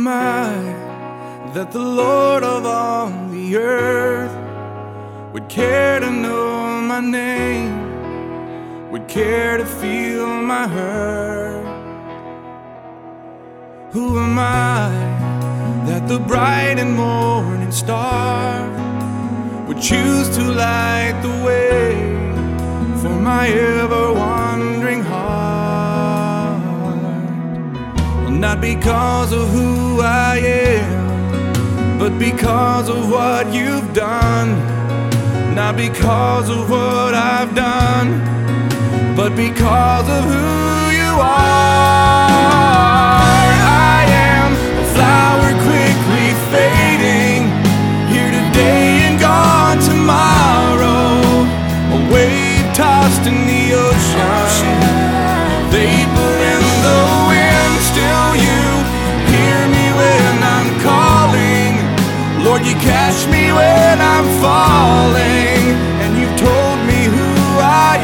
am I that the Lord of all the earth would care to know my name, would care to feel my hurt? Who am I that the bright and morning star would choose to light the way for my ever-wandering heart? Well, not because of who I am, but because of what you've done. Not because of what I've done, but because of who you are. I am a flower quickly fading, here today and gone tomorrow. A wave tossed in the ocean, vapor in the wind. Still you hear me when I'm calling. Lord, you catch me when I'm falling, and you've told me who I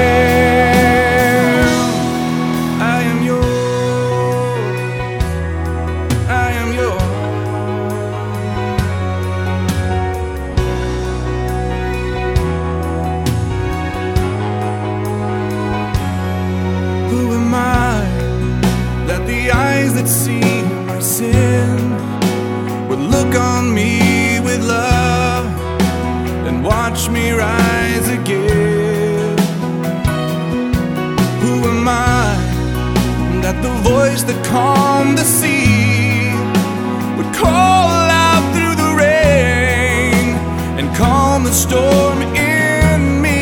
am. I am yours. I am yours. Who am I that the eyes that see my sin would look on me with love and watch me rise again? Who am I that the voice that calmed the sea would call out through the rain and calm the storm in me?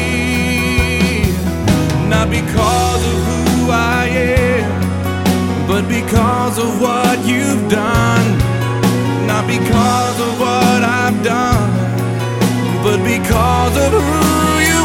Not because of who I am, but because of what you've done. Not because of what I've done, but because of who you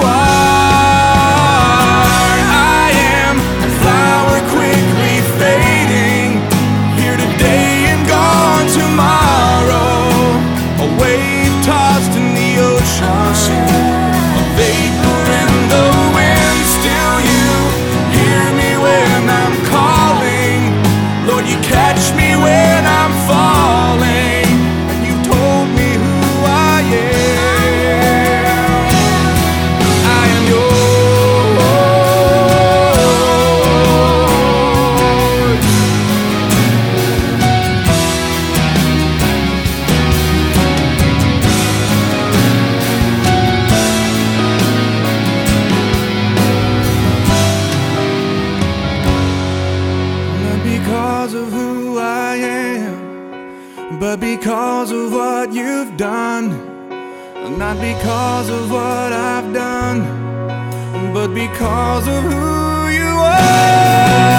are. I am a flower quickly fading, here today and gone tomorrow. A wave tossed in the ocean, a vapor in the wind. Still you hear me when I'm calling. Lord, you catch me when I'm falling. But because of what you've done, not because of what I've done, but because of who you are.